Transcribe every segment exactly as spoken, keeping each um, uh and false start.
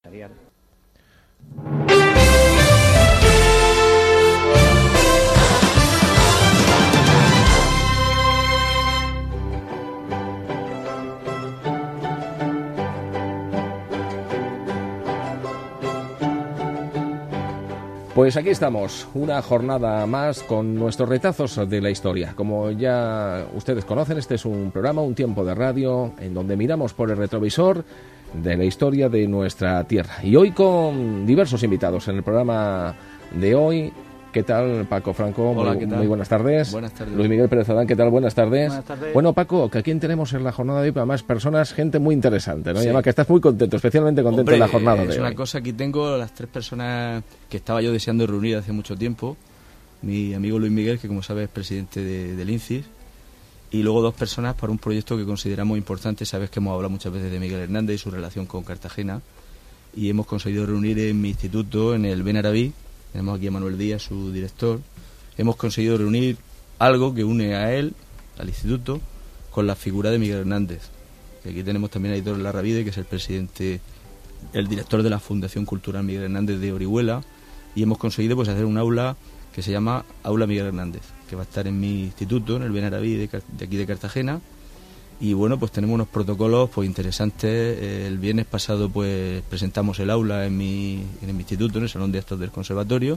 Pues aquí estamos, una jornada más con nuestros retazos de la historia. Como ya ustedes conocen, este es un programa, un tiempo de radio, en donde miramos por el retrovisor de la historia de nuestra tierra. Y hoy con diversos invitados en el programa de hoy. ¿Qué tal, Paco Franco? Hola, muy, ¿qué tal? Muy buenas tardes. Buenas tardes. Luis Miguel Pérez Adán, ¿qué tal? Buenas tardes. Buenas tardes. Bueno, Paco, que aquí tenemos en la jornada de hoy, además, personas, gente muy interesante, ¿no? Sí. Y además que estás muy contento, especialmente contento Hombre, en la jornada es de hoy. Es una cosa, aquí tengo las tres personas que estaba yo deseando reunir hace mucho tiempo. Mi amigo Luis Miguel, que como sabes es presidente de, del INCIS, y luego dos personas para un proyecto que consideramos importante. Sabes que hemos hablado muchas veces de Miguel Hernández y su relación con Cartagena, y hemos conseguido reunir en mi instituto, en el Benaraví. Tenemos aquí a Manuel Díaz, su director. Hemos conseguido reunir algo que une a él, al instituto, con la figura de Miguel Hernández. Y aquí tenemos también a Aitor Larravide, que es el presidente, el director de la Fundación Cultural Miguel Hernández de Orihuela, y hemos conseguido pues hacer un aula que se llama Aula Miguel Hernández, que va a estar en mi instituto, en el Benaraví de, de aquí de Cartagena. Y bueno, pues tenemos unos protocolos pues interesantes. El viernes pasado pues presentamos el aula en mi, en mi instituto, en el Salón de Actos del Conservatorio.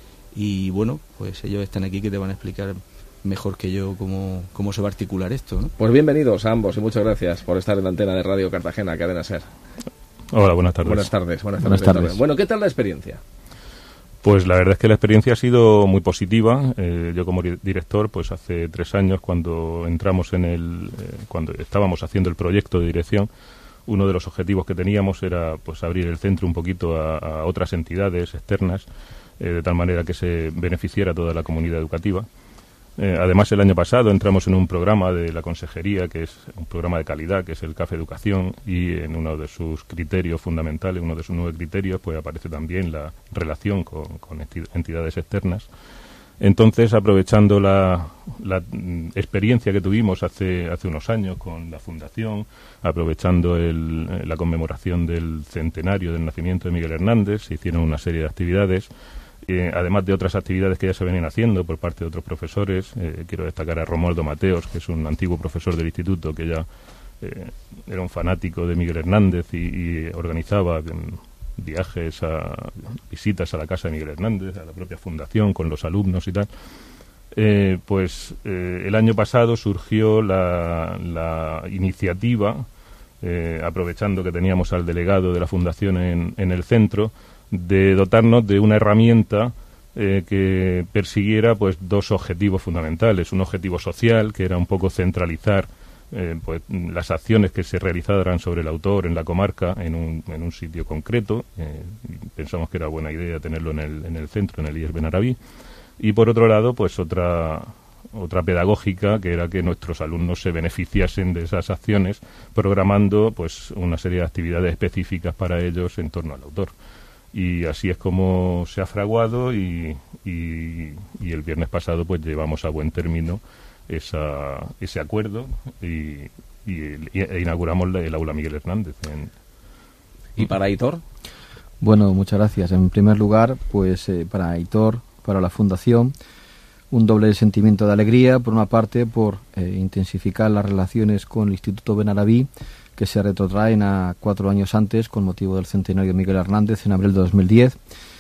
Y bueno, pues ellos están aquí que te van a explicar mejor que yo cómo, cómo se va a articular esto, ¿no? Pues bienvenidos a ambos y muchas gracias por estar en la antena de Radio Cartagena, Cadena Ser. Hola, buenas tardes. Buenas tardes. Buenas tardes. Buenas tardes. Bueno, ¿qué tal la experiencia? Pues la verdad es que la experiencia ha sido muy positiva. Eh, yo como director, pues hace tres años cuando entramos en el, eh, cuando estábamos haciendo el proyecto de dirección, uno de los objetivos que teníamos era pues abrir el centro un poquito a, a otras entidades externas, eh, de tal manera que se beneficiara toda la comunidad educativa. Eh, además, el año pasado entramos en un programa de la Consejería, que es un programa de calidad, que es el CAFE Educación, y en uno de sus criterios fundamentales, uno de sus nueve criterios, pues aparece también la relación con, con entidades externas. Entonces, aprovechando la, la mm, experiencia que tuvimos hace, hace unos años con la Fundación, aprovechando el, la conmemoración del centenario del nacimiento de Miguel Hernández, se hicieron una serie de actividades. Eh, además de otras actividades que ya se venían haciendo por parte de otros profesores. Eh, quiero destacar a Romualdo Mateos, que es un antiguo profesor del instituto que ya eh, era un fanático de Miguel Hernández y, y organizaba eh, viajes, a visitas a la casa de Miguel Hernández, a la propia fundación, con los alumnos y tal. Eh, pues eh, el año pasado surgió la, la iniciativa, eh, aprovechando que teníamos al delegado de la fundación en, en el centro, de dotarnos de una herramienta eh, que persiguiera pues dos objetivos fundamentales. Un objetivo social, que era un poco centralizar eh, pues las acciones que se realizaran sobre el autor en la comarca en un, en un sitio concreto. Eh, pensamos que era buena idea tenerlo en el, en el centro, en el I E S Benaraví. Y por otro lado, pues otra otra pedagógica, que era que nuestros alumnos se beneficiasen de esas acciones, programando pues una serie de actividades específicas para ellos en torno al autor. Y así es como se ha fraguado y, y, y el viernes pasado pues llevamos a buen término esa, ese acuerdo y, y, e inauguramos la, el aula Miguel Hernández. En... ¿Y para Aitor? Bueno, muchas gracias. En primer lugar, pues eh, para Aitor, para la Fundación, un doble sentimiento de alegría. Por una parte, por eh, intensificar las relaciones con el Instituto Benaraví, que se retrotraen a cuatro años antes con motivo del centenario de Miguel Hernández en abril de dos mil diez,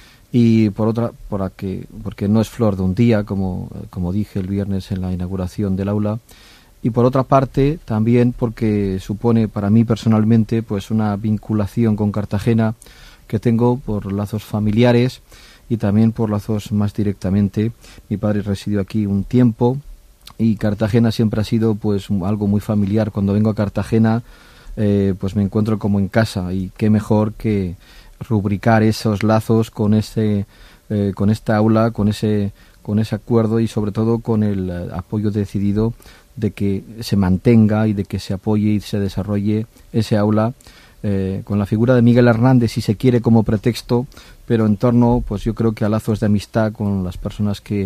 y por otra, por que, porque no es flor de un día, como, como dije el viernes en la inauguración del aula, y por otra parte también porque supone para mí personalmente pues una vinculación con Cartagena que tengo por lazos familiares y también por lazos más directamente. Mi padre residió aquí un tiempo y Cartagena siempre ha sido pues algo muy familiar. Cuando vengo a Cartagena Eh, pues me encuentro como en casa, y qué mejor que rubricar esos lazos con ese eh, con esta aula, con ese con ese acuerdo y sobre todo con el eh, apoyo decidido de que se mantenga y de que se apoye y se desarrolle ese aula eh, con la figura de Miguel Hernández, si se quiere, como pretexto, pero en torno, pues yo creo que a lazos de amistad con las personas que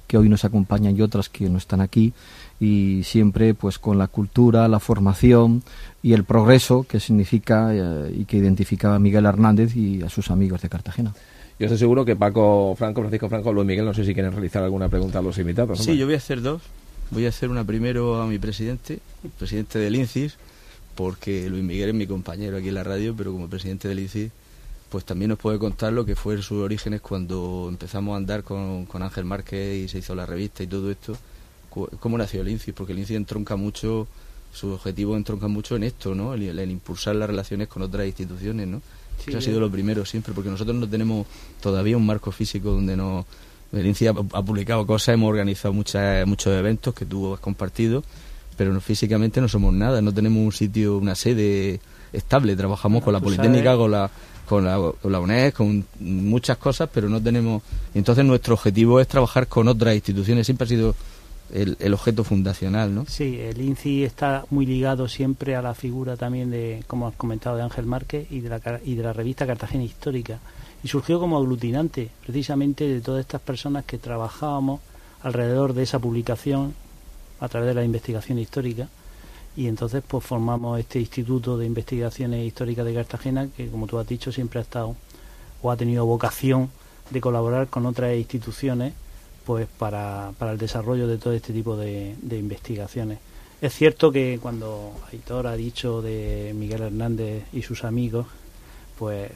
que hoy nos acompañan y otras que no están aquí, y siempre pues con la cultura, la formación y el progreso que significa eh, y que identificaba a Miguel Hernández y a sus amigos de Cartagena. Yo estoy seguro que Paco Franco, Francisco Franco, Luis Miguel, no sé si quieren realizar alguna pregunta a los invitados. Sí, yo voy a hacer dos. Voy a hacer una primero a mi presidente, presidente del INCIS, porque Luis Miguel es mi compañero aquí en la radio, pero como presidente del INCIS, pues también nos puede contar lo que fue sus orígenes cuando empezamos a andar con, con Ángel Márquez y se hizo la revista y todo esto. ¿Cómo nació el INCIS? Porque el INCIS entronca mucho, su objetivo entronca mucho en esto, ¿no? El, el impulsar las relaciones con otras instituciones, ¿no? Sí, eso ha sido lo primero siempre, porque nosotros no tenemos todavía un marco físico donde nos... El INCIS ha, ha publicado cosas, hemos organizado muchas, muchos eventos que tú has compartido, pero no, físicamente no somos nada, no tenemos un sitio, una sede estable, trabajamos bueno, con la Politécnica, sabes. con la con la, con la UNED, con muchas cosas, pero no tenemos... Entonces nuestro objetivo es trabajar con otras instituciones, siempre ha sido el, el objeto fundacional, ¿no? Sí, el INCIS está muy ligado siempre a la figura también de, como has comentado, de Ángel Márquez y de la, y de la revista Cartagena Histórica, y surgió como aglutinante precisamente de todas estas personas que trabajábamos alrededor de esa publicación a través de la investigación histórica. Y entonces pues formamos este Instituto de Investigaciones Históricas de Cartagena, que como tú has dicho siempre ha estado o ha tenido vocación de colaborar con otras instituciones pues para, para el desarrollo de todo este tipo de, de investigaciones. Es cierto que cuando Aitor ha dicho de Miguel Hernández y sus amigos, pues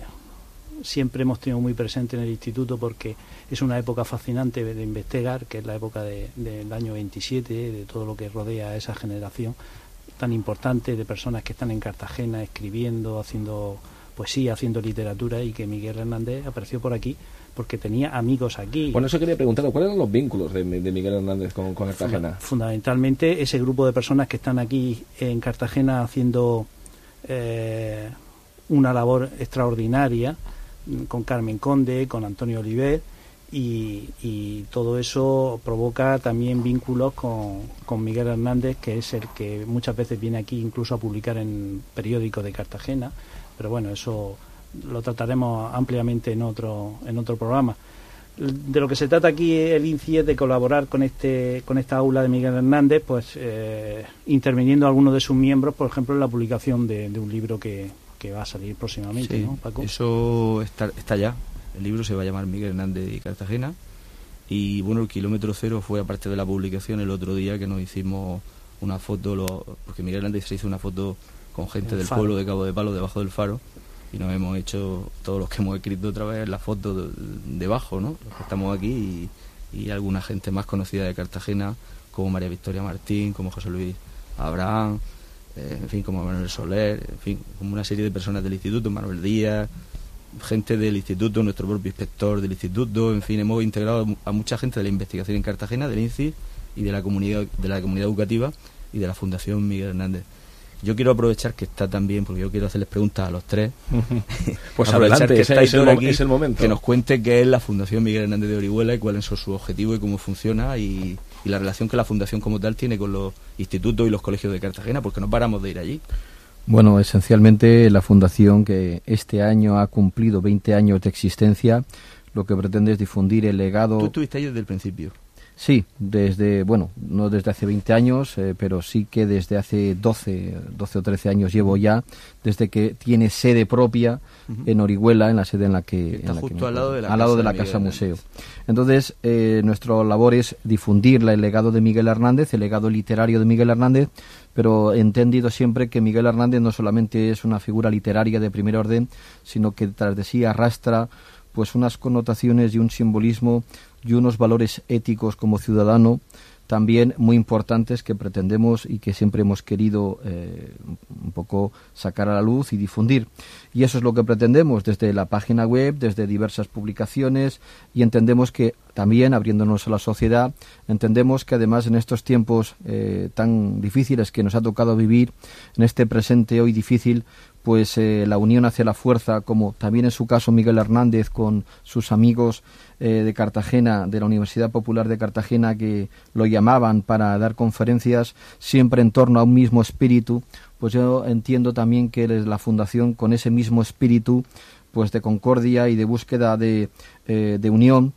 siempre hemos tenido muy presente en el instituto, porque es una época fascinante de investigar, que es la época de, del año veintisiete, de todo lo que rodea a esa generación tan importante de personas que están en Cartagena escribiendo, haciendo poesía, haciendo literatura, y que Miguel Hernández apareció por aquí porque tenía amigos aquí. Bueno, eso quería preguntar, ¿cuáles eran los vínculos de, de Miguel Hernández con, con Cartagena? Fundamentalmente ese grupo de personas que están aquí en Cartagena haciendo eh, una labor extraordinaria, con Carmen Conde, con Antonio Oliver, y, y todo eso provoca también vínculos con, con Miguel Hernández, que es el que muchas veces viene aquí incluso a publicar en periódicos de Cartagena, pero bueno, eso lo trataremos ampliamente en otro en otro programa. De lo que se trata aquí el INCIS es de colaborar con este con esta aula de Miguel Hernández, pues eh, interviniendo algunos de sus miembros, por ejemplo, en la publicación de, de un libro que que va a salir próximamente, sí, ¿no, Paco? Eso está, está ya. El libro se va a llamar Miguel Hernández y Cartagena. Y bueno, el kilómetro cero fue, aparte de la publicación, el otro día que nos hicimos una foto, lo, porque Miguel Hernández se hizo una foto con gente el del faro. Pueblo de Cabo de Palo debajo del faro, y nos hemos hecho, todos los que hemos escrito otra vez, la foto de, debajo, ¿no? Los que estamos aquí, y, y alguna gente más conocida de Cartagena, como María Victoria Martín, como José Luis Abraham, en fin, como Manuel Soler, en fin, como una serie de personas del instituto, Manuel Díaz, gente del instituto, nuestro propio inspector del instituto, en fin, hemos integrado a mucha gente de la investigación en Cartagena, del INCIS y de la comunidad de la comunidad educativa y de la Fundación Miguel Hernández. Yo quiero aprovechar que está también, porque yo quiero hacerles preguntas a los tres. Pues adelante, que ese es el, aquí, es el momento. Que nos cuente qué es la Fundación Miguel Hernández de Orihuela y cuáles son sus objetivos y cómo funciona, y, y la relación que la Fundación como tal tiene con los institutos y los colegios de Cartagena, porque no paramos de ir allí. Bueno, esencialmente la Fundación, que este año ha cumplido veinte años de existencia, lo que pretende es difundir el legado... Tú estuviste ahí desde el principio. Sí, desde, bueno, no desde hace veinte años, eh, pero sí que desde hace doce, doce o trece años llevo ya, desde que tiene sede propia uh-huh. en Orihuela, en la sede en la que... Está en la justo que al lado de la, al lado de la Casa Museo. Entonces, eh, nuestra labor es difundir el legado de Miguel Hernández, el legado literario de Miguel Hernández, pero he entendido siempre que Miguel Hernández no solamente es una figura literaria de primer orden, sino que tras de sí arrastra pues unas connotaciones y un simbolismo y unos valores éticos como ciudadano también muy importantes, que pretendemos y que siempre hemos querido eh, un poco sacar a la luz y difundir. Y eso es lo que pretendemos desde la página web, desde diversas publicaciones, y entendemos que también, abriéndonos a la sociedad, entendemos que además en estos tiempos eh, tan difíciles que nos ha tocado vivir, en este presente hoy difícil, pues eh, la unión hacia la fuerza, como también en su caso Miguel Hernández con sus amigos eh, de Cartagena, de la Universidad Popular de Cartagena, que lo llamaban para dar conferencias siempre en torno a un mismo espíritu, pues yo entiendo también que la Fundación, con ese mismo espíritu pues de concordia y de búsqueda de, eh, de unión,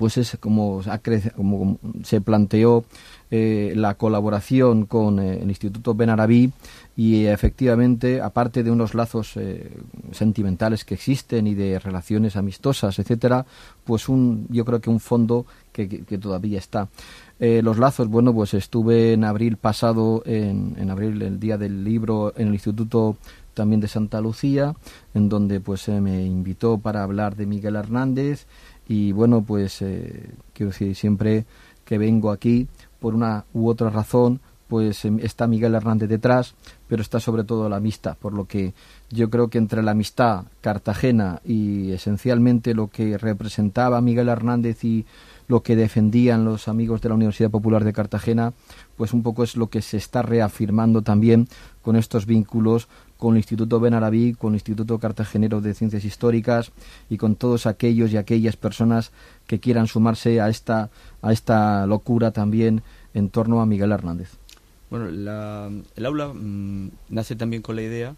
pues es como, como se planteó eh, la colaboración con eh, el Instituto Benarabí, y efectivamente, aparte de unos lazos eh, sentimentales que existen y de relaciones amistosas, etcétera, pues un, yo creo que un fondo que, que, que todavía está. Eh, los lazos, bueno, pues estuve en abril pasado, en, en abril, el día del libro, en el Instituto también de Santa Lucía, en donde pues eh, me invitó para hablar de Miguel Hernández. Y bueno, pues eh, quiero decir, siempre que vengo aquí, por una u otra razón, pues eh, está Miguel Hernández detrás, pero está sobre todo la amistad, por lo que yo creo que entre la amistad Cartagena y esencialmente lo que representaba Miguel Hernández y lo que defendían los amigos de la Universidad Popular de Cartagena, pues un poco es lo que se está reafirmando también con estos vínculos con el Instituto Benarabí, con el Instituto Cartagenero de Ciencias Históricas y con todos aquellos y aquellas personas que quieran sumarse a esta, a esta locura también en torno a Miguel Hernández. Bueno, la, el aula mmm, nace también con la idea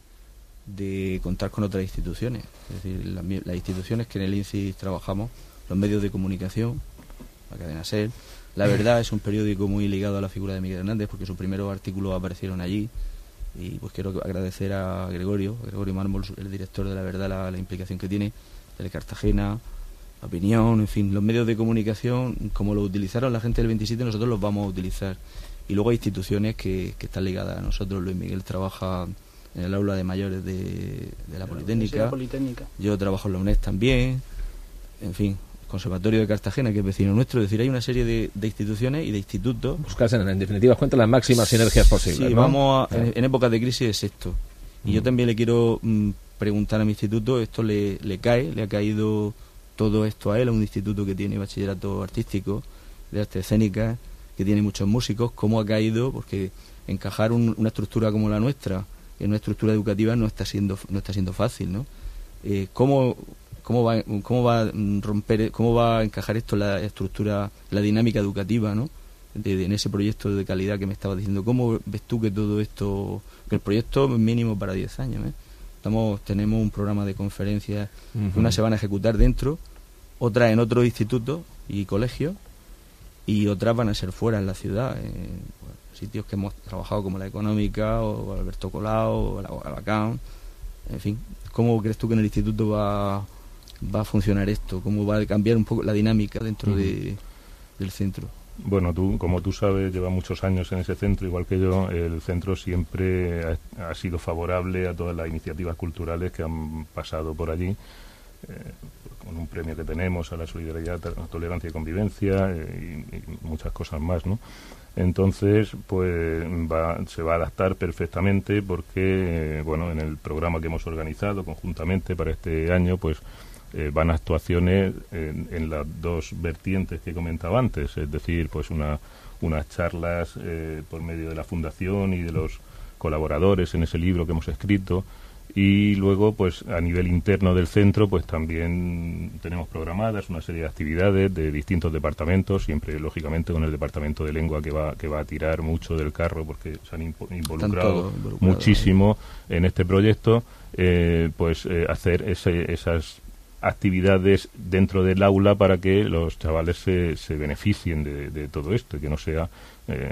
de contar con otras instituciones, es decir, la, las instituciones que en el I N C I trabajamos, los medios de comunicación, la cadena SER. La Verdad es un periódico muy ligado a la figura de Miguel Hernández porque sus primeros artículos aparecieron allí. Y pues quiero agradecer a Gregorio, a Gregorio Mármol, el director de La Verdad, la, la implicación que tiene, de Cartagena, La Opinión, en fin, los medios de comunicación, como lo utilizaron la gente del veintisiete, nosotros los vamos a utilizar. Y luego hay instituciones que, que están ligadas a nosotros. Luis Miguel trabaja en el aula de mayores de, de la Politécnica. Politécnica. Yo trabajo en la UNED también, en fin. Conservatorio de Cartagena, que es vecino nuestro, es decir, hay una serie de, de instituciones y de institutos. Buscarse, en definitiva, cuenta las máximas sinergias posibles. Sí, ¿no? vamos a, en, en épocas de crisis es esto. Y mm. yo también le quiero mm, preguntar a mi instituto, esto le, le cae, le ha caído todo esto a él, a un instituto que tiene bachillerato artístico, de artes escénicas, que tiene muchos músicos, cómo ha caído, porque encajar un, una estructura como la nuestra en una estructura educativa no está siendo, no está siendo fácil, ¿no? Eh, ¿Cómo cómo va cómo va a romper, cómo va a encajar esto la estructura, la dinámica educativa, ¿no? De, de, en ese proyecto de calidad que me estabas diciendo. ¿Cómo ves tú que todo esto, que el proyecto es mínimo para diez años, ¿eh? Estamos, tenemos un programa de conferencias, uh-huh. Unas se van a ejecutar dentro, otras en otros institutos y colegios, y otras van a ser fuera en la ciudad, en sitios que hemos trabajado como la Económica, o Alberto Colau, o la Alacant, en fin. ¿Cómo crees tú que en el instituto va, va a funcionar esto? ¿Cómo va a cambiar un poco la dinámica dentro uh-huh. de, del centro? Bueno, tú, como tú sabes, llevas muchos años en ese centro, igual que yo. El centro siempre ha, ha sido favorable a todas las iniciativas culturales que han pasado por allí, eh, con un premio que tenemos a la solidaridad, tolerancia y convivencia, eh, y, y muchas cosas más, ¿no? Entonces, pues va, se va a adaptar perfectamente porque, eh, bueno, en el programa que hemos organizado conjuntamente para este año, pues Eh, van actuaciones en, en las dos vertientes que comentaba antes, es decir, pues una unas charlas eh, por medio de la Fundación y de los colaboradores en ese libro que hemos escrito, y luego pues a nivel interno del centro pues también tenemos programadas una serie de actividades de distintos departamentos, siempre lógicamente con el departamento de lengua que va que va a tirar mucho del carro porque se han involucrado muchísimo en este proyecto, eh, pues eh, hacer ese, esas actividades dentro del aula para que los chavales se, se beneficien de, de todo esto, que no sea eh,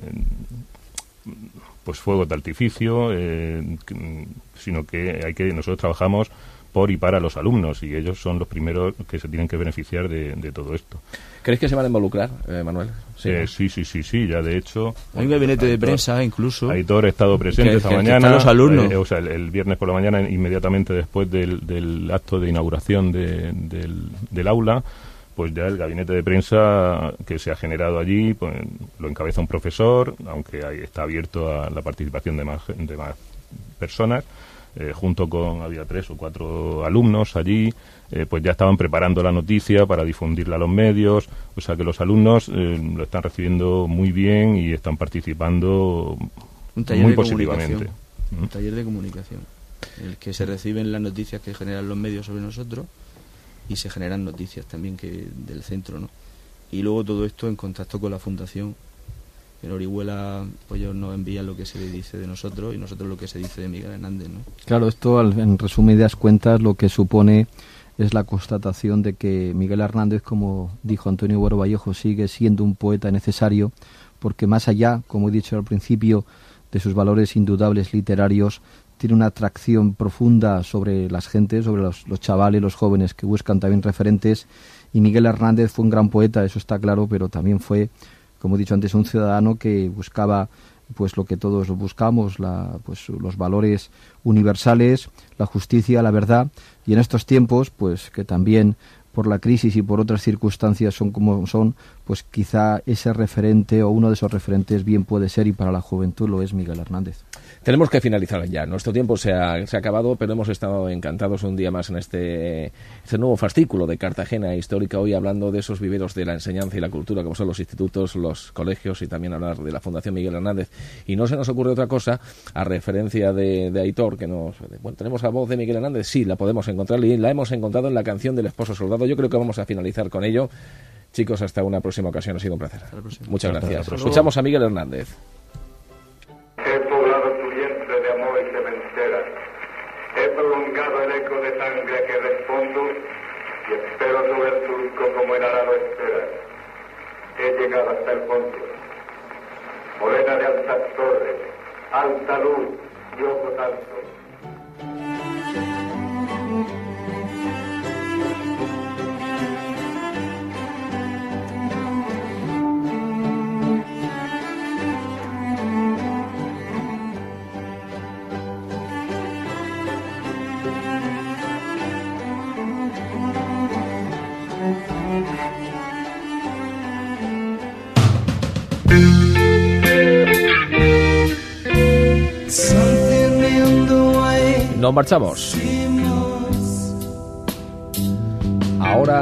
pues fuegos de artificio, eh, sino que hay que nosotros trabajamos por y para los alumnos, y ellos son los primeros que se tienen que beneficiar de, de todo esto. ¿Crees que se van a involucrar, eh, Manuel? Sí, eh, sí, sí, sí, sí, ya de hecho... Hay un gabinete de prensa, incluso. Aitor ha estado presente que, esta que, mañana. Que los alumnos. Eh, o sea, el, el viernes por la mañana, inmediatamente después del, del acto de inauguración de, del, del aula, pues ya el gabinete de prensa que se ha generado allí, pues lo encabeza un profesor, aunque ahí está abierto a la participación de más, de más personas. Eh, junto con, había tres o cuatro alumnos allí, eh, pues ya estaban preparando la noticia para difundirla a los medios, o sea que los alumnos eh, lo están recibiendo muy bien y están participando un taller muy de positivamente. Un taller de comunicación, en el que se reciben las noticias que generan los medios sobre nosotros y se generan noticias también que del centro, ¿no? Y luego todo esto en contacto con la Fundación. En Orihuela, pues ellos nos envían lo que se dice de nosotros y nosotros lo que se dice de Miguel Hernández, ¿no? Claro, esto en resumidas cuentas lo que supone es la constatación de que Miguel Hernández, como dijo Antonio Buero Vallejo, sigue siendo un poeta necesario, porque más allá, como he dicho al principio, de sus valores indudables literarios, tiene una atracción profunda sobre las gentes, sobre los, los chavales, los jóvenes que buscan también referentes. Y Miguel Hernández fue un gran poeta, eso está claro, pero también fue, como he dicho antes, un ciudadano que buscaba pues lo que todos buscamos, la, pues los valores universales, la justicia, la verdad. Y en estos tiempos, pues que también por la crisis y por otras circunstancias son como son, pues quizá ese referente o uno de esos referentes bien puede ser, y para la juventud lo es Miguel Hernández. Tenemos que finalizar ya. Nuestro tiempo se ha, se ha acabado, pero hemos estado encantados un día más en este, este nuevo fascículo de Cartagena Histórica, hoy hablando de esos viveros de la enseñanza y la cultura, como son los institutos, los colegios, y también hablar de la Fundación Miguel Hernández. Y no se nos ocurre otra cosa, a referencia de, de Aitor, que nos... Bueno, tenemos la voz de Miguel Hernández, sí, la podemos encontrar, y la hemos encontrado en la canción del Esposo Soldado. Yo creo que vamos a finalizar con ello. Chicos, hasta una próxima ocasión, ha sido un placer. Muchas gracias. Escuchamos a Miguel Hernández. He poblado tu vientre de amor y sementera. He prolongado el eco de sangre que respondo y espero sobre el surco como el arado espera. He llegado hasta el fondo. Morena de altas torres, alta luz y ojos altos. Nos marchamos. Ahora